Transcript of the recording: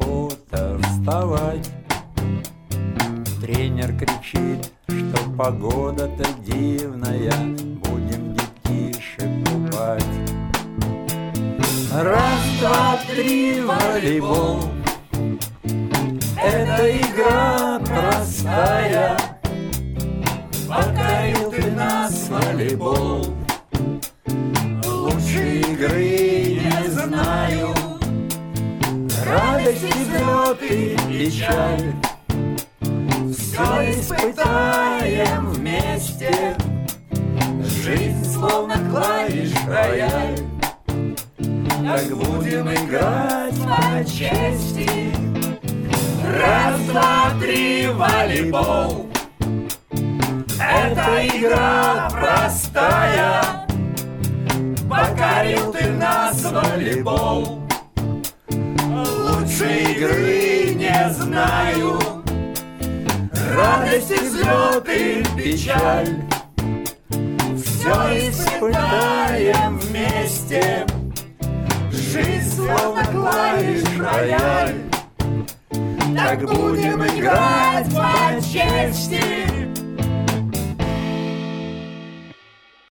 неохота вставать. Тренер кричит, что погода-то дивная, будем детишек купать. Раз, два, три, волейбол. Это игра простая. Покорил ты нас, волейбол. Лучшей игры не знаю. Радость, взлет и печаль. Все испытаем вместе. Жизнь словно клавиш рояль. Так будем играть по чести. Раз, два, три, волейбол. Это игра простая. Покорил ты нас, волейбол. Лучшей игры не знаю. Радость, взлет и печаль. Все испытаем вместе. Жизнь словно клавиш рояль. Так будем играть по чести.